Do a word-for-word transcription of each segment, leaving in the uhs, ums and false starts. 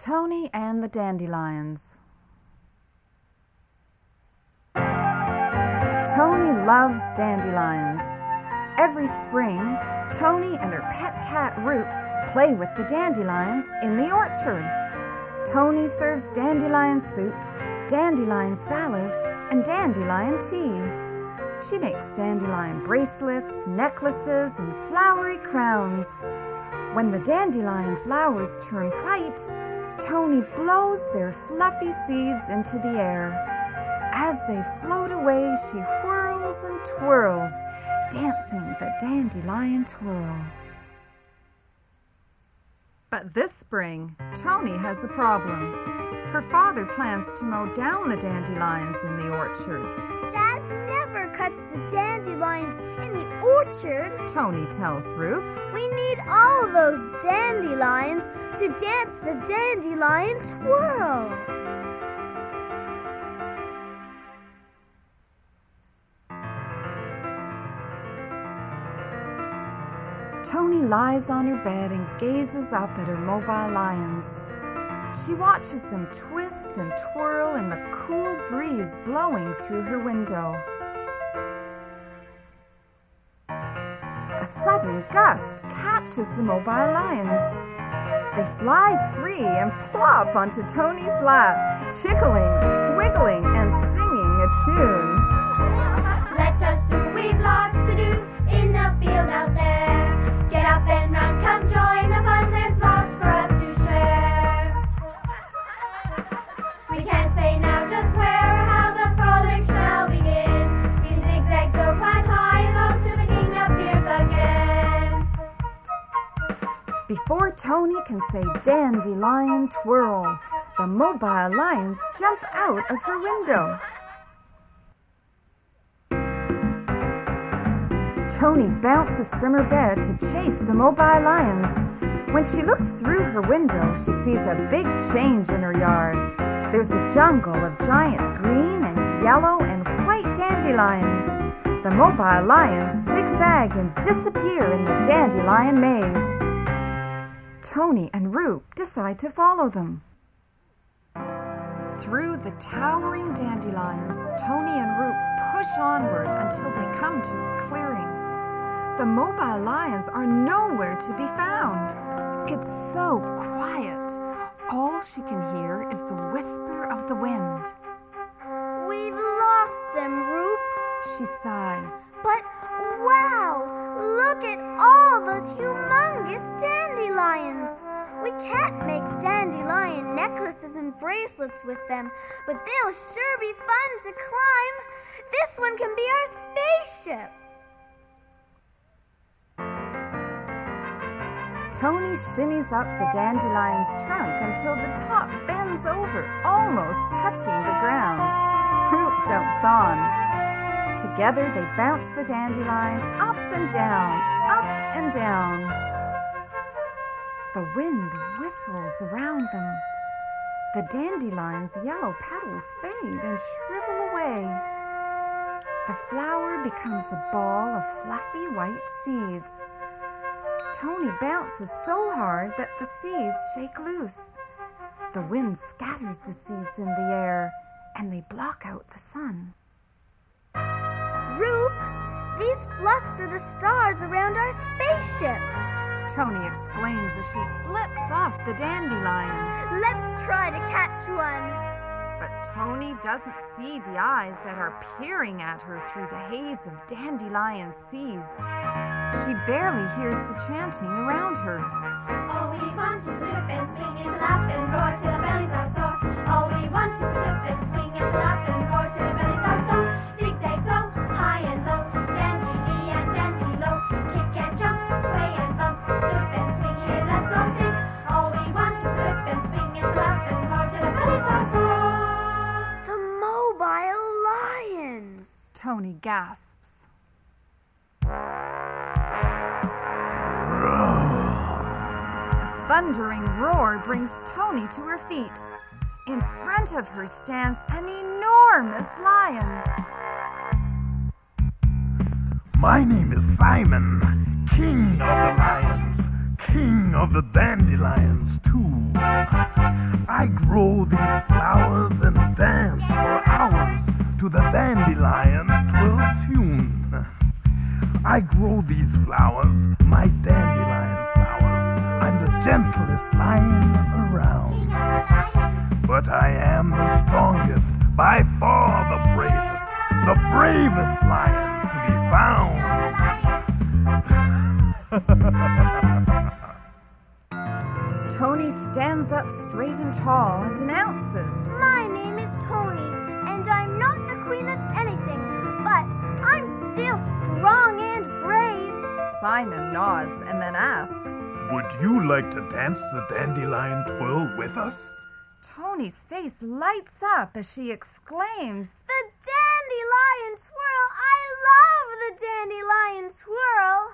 Tony and the Dandelions. Tony loves dandelions. Every spring, Tony and her pet cat Roop play with the dandelions in the orchard. Tony serves dandelion soup, dandelion salad, and dandelion tea. She makes dandelion bracelets, necklaces, and flowery crowns. When the dandelion flowers turn white, Tony blows their fluffy seeds into the air. As they float away, she whirls and twirls, dancing the dandelion twirl. But this spring, Tony has a problem. Her father plans to mow down the dandelions in the orchard. Dad never cuts the dandelions in the orchard, Tony tells Roop. We need all those dandelions to dance the dandelion twirl. Tony lies on her bed and gazes up at her mobile lions. She watches them twist and twirl in the cool breeze blowing through her window. A sudden gust catches the mobile lions. They fly free and plop onto Tony's lap, tickling, wiggling, and singing a tune. Let us do, we've lots to do in the field out there. Get up and run, come join the fun, there's lots for us to share. We can't say now just where or how the frolic shall begin. We zigzag, so climb high and low till the king appears again. Before Tony can say dandelion twirl, the mobile lions jump out of her window. Tony bounces from her bed to chase the mobile lions. When she looks through her window, she sees a big change in her yard. There's a jungle of giant green and yellow and white dandelions. The mobile lions zigzag and disappear in the dandelion maze. Tony and Roop decide to follow them. Through the towering dandelions, Tony and Roop push onward until they come to a clearing. The mobile lions are nowhere to be found. It's so quiet. All she can hear is the whisper of the wind. We've lost them, Roop, she sighs. But wow, look at all those humongous dandelions. We can't make dandelion necklaces and bracelets with them, but they'll sure be fun to climb. This one can be our spaceship. Tony shinnies up the dandelion's trunk until the top bends over, almost touching the ground. Roop jumps on. Together they bounce the dandelion up and down, up and down. The wind whistles around them. The dandelion's yellow petals fade and shrivel away. The flower becomes a ball of fluffy white seeds. Tony bounces so hard that the seeds shake loose. The wind scatters the seeds in the air, and they block out the sun. Roop, these fluffs are the stars around our spaceship, Tony exclaims as she slips off the dandelion. Let's try to catch one. But Tony doesn't see the eyes that are peering at her through the haze of dandelion seeds. She barely hears the chanting around her. All we want is to flip and swing and to laugh and roar till our bellies are sore. All we want is to flip and swing and to laugh and roar till our bellies are sore. Zigzag so, high and low, dandy-lee and dandy-low. Kick and jump, sway and bump, flip and swing, hey, let's all sing. All we want is to flip and swing and to laugh and roar till our bellies are sore. Mobile lions, Tony gasps. A thundering roar brings Tony to her feet. In front of her stands an enormous lion. My name is Simon, king of the lions, king of the dandelions too. I grow these flowers and dance for hours to the dandelion twill tune. I grow these flowers, my dandelion flowers. I'm the gentlest lion around. But I am the strongest, by far the bravest, the bravest lion to be found. Tony stands up straight and tall and announces, My name is Tony, and I'm not the queen of anything, but I'm still strong and brave. Simon nods and then asks, Would you like to dance the dandelion twirl with us? Tony's face lights up as she exclaims, The dandelion twirl! I love the dandelion twirl!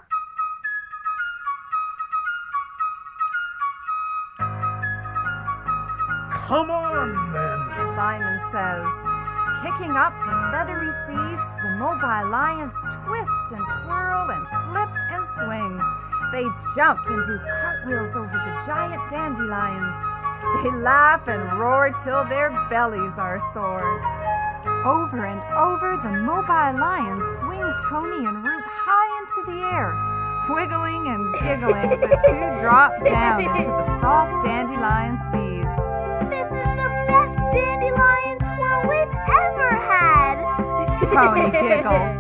Come on, then. Simon says. Kicking up the feathery seeds, the mobile lions twist and twirl and flip and swing. They jump and do cartwheels over the giant dandelions. They laugh and roar till their bellies are sore. Over and over, the mobile lions swing Tony and Root high into the air. Wiggling and giggling, the two drop down into the soft dandelion seeds. This is the best dandelion twirl we've ever had! Tony giggles.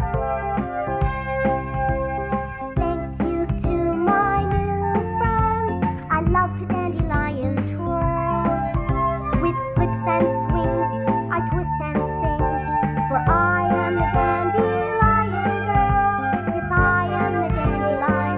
Thank you to my new friends. I love to dandelion twirl. With flips and swings, I twist and sing. For I am the dandelion girl. Yes, I am the dandelion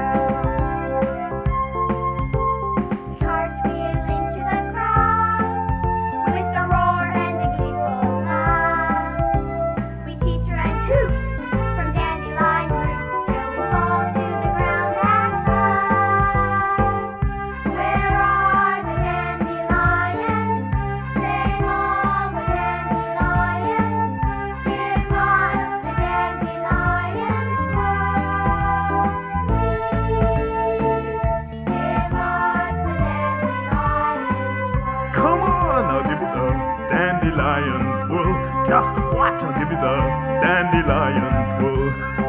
girl. Cartwheel into the grass with a roar and a gleeful laugh. We teeter and hoot from dandelion roots till we fall to the ground at last. Where are the dandelions? Sing all the dandelions. Give us the dandelion twirl. Please give us the dandelion twirl. Come on, I'll give you the dandelion twirl. Just watch, I'll give you the dandelion twirl.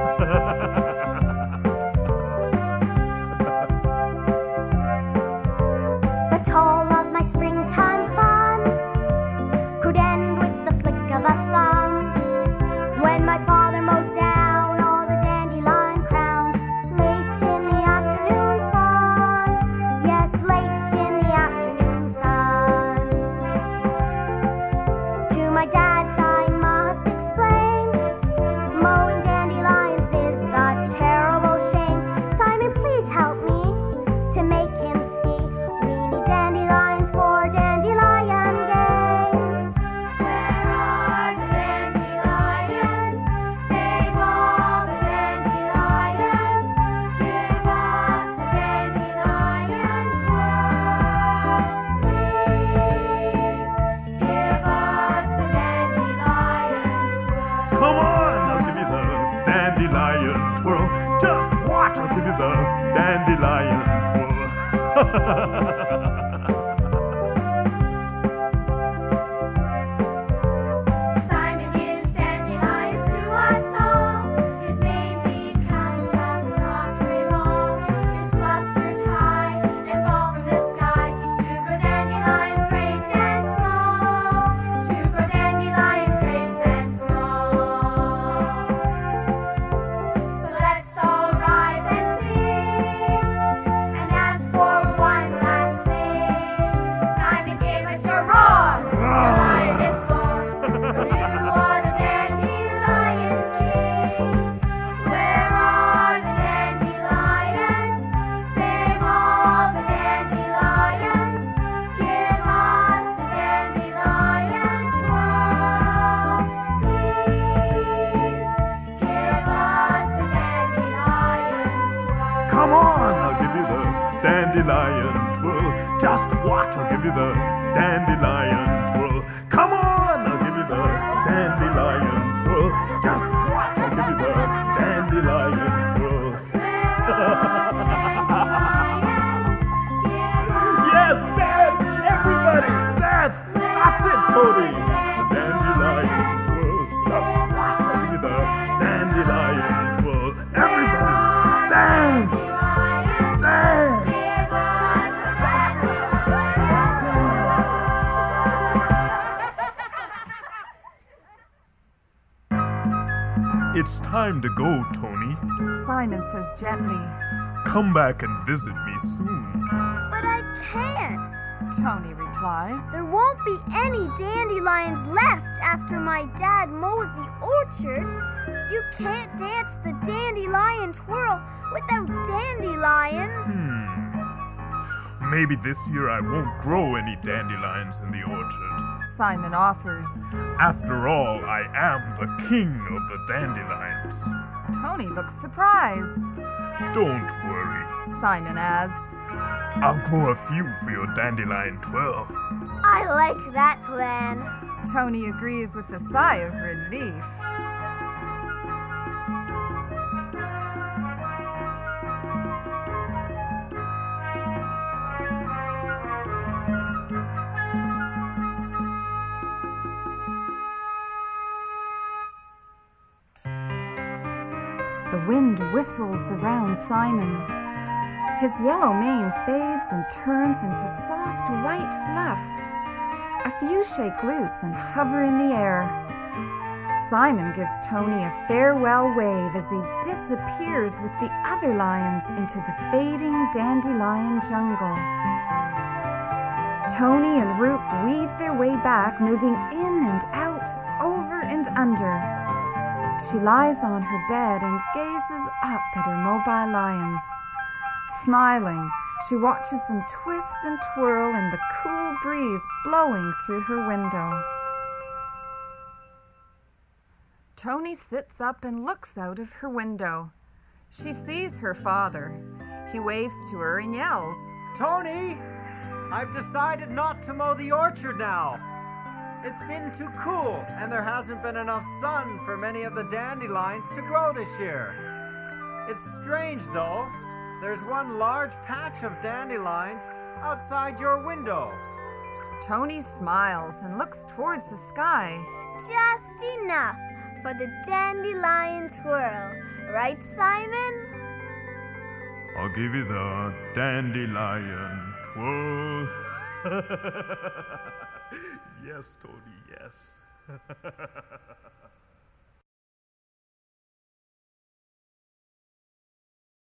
But all of my springtime fun could end with the flick of a thumb. When my father mows down all the dandelion crowns, late in the afternoon sun. Yes, late in the afternoon sun. To my dad I must explain, mowing dandelions is a terrible shame. Simon, please help me to make him see. We need dandelions for dandelion games. Where are the dandelions? Save all the dandelions. Give us the dandelion twirl. Please give us the dandelion twirl. Come on, I'll give you the dandelion twirl. Just watch, I'll give you the dandelion twirl. Simon gives dandelions to us all. His mane becomes a soft gray ball. His fluffs are tied and fall from the sky. To grow dandelions great and small. To grow dandelions great and small. So let's all rise and sing and ask for one last thing. Simon, give us your roar, your lioness lord. You are the dandelion king. Where are the dandelions? Save all the dandelions. Give us the dandelion twirl. Please give us the dandelion twirl. Come on, I'll give you the dandelion twirl. Just watch, I'll give you the dandelion twirl. Come on, I'll give you the dandelion twirl. Just watch, I'll give you the dandelion twirl. Yes, dance, everybody! It's time to go, Tony. Simon says gently. Come back and visit me soon. But I can't. Tony replies. There won't be any dandelions left after my dad mows the orchard. You can't dance the dandelion twirl without dandelions. Hmm. Maybe this year I won't grow any dandelions in the orchard. Simon offers. After all, I am the king of the dandelions. Tony looks surprised. Don't worry. Simon adds. I'll grow a few for your dandelion twirl. I like that plan. Tony agrees with a sigh of relief. The wind whistles around Simon. His yellow mane fades and turns into soft white fluff. A few shake loose and hover in the air. Simon gives Tony a farewell wave as he disappears with the other lions into the fading dandelion jungle. Tony and Roop weave their way back, moving in and out, over and under. She lies on her bed and gazes up at her mobile lions. Smiling, she watches them twist and twirl in the cool breeze blowing through her window. Tony sits up and looks out of her window. She sees her father. He waves to her and yells, Tony! I've decided not to mow the orchard now. It's been too cool, and there hasn't been enough sun for many of the dandelions to grow this year. It's strange, though. There's one large patch of dandelions outside your window. Tony smiles and looks towards the sky. Just enough for the dandelion twirl. Right, Simon? I'll give you the dandelion twirl. Yes, Tony, yes.